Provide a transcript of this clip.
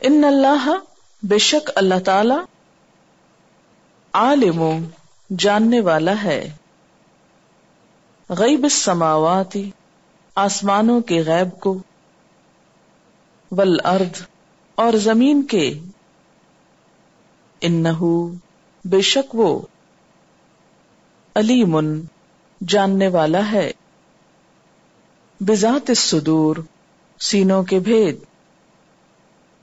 इन्नल्लाह बेशक अल्लाह ताला आलिमु जानने वाला है, गैबिस समावाती आसमानों के गैब को, वल अर्द और जमीन के, इन्नहु बेशक वो, अलीमुन जानने वाला है, बिजातिस सुदूर सीनों के भेद,